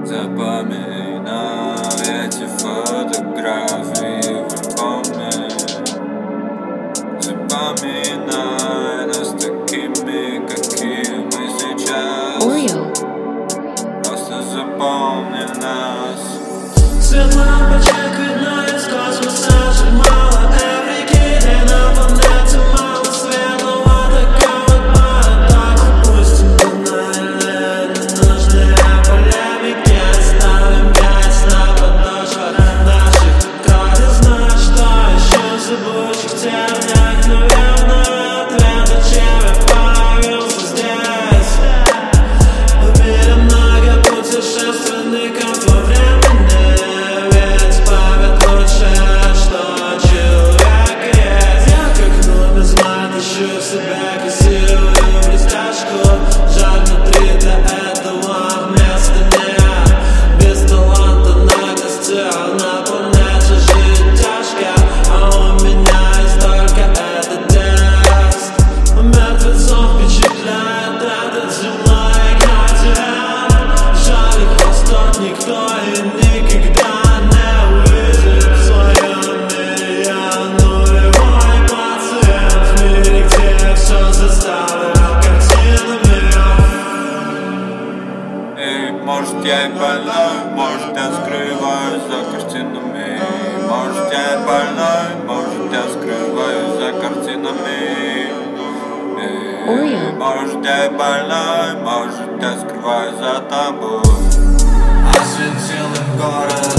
Запоминай эти фотографии в альбоме. Запоминай нас такими, какие мы сейчас. Просто запомни нас. Свет лампочек видно из космоса. Жаль, мало Эврики, где на планете мало светлого такого парадокса. Пусть банально не нужны полемики. Оставим грязь на подошвах наших крови. Знаю, что еще в зыбучих терниях. Наверное, ответ, зачем я появился здесь. В мире много путешественников во времени. Ведь память лучшее, что человек есть. Я как нумизмат ищу в себе красивую блестяшку. Жаль, внутри для этого места нет. Без таланта наглости, а на планете жить тяжко. А у меня есть только этот текст. Мертвецов впечатляет этот земной градиент. Жаль, их восторг никто и никогда не увидит. В своем мире я нулевой пациент. В мире, где все заставлено картинами. Эй, может я и больной, может я скрываюсь за картинами. Может я и больной, может я скрываюсь за картинами. Эй, может я и больной, может я скрываюсь за тобой. Осветил им город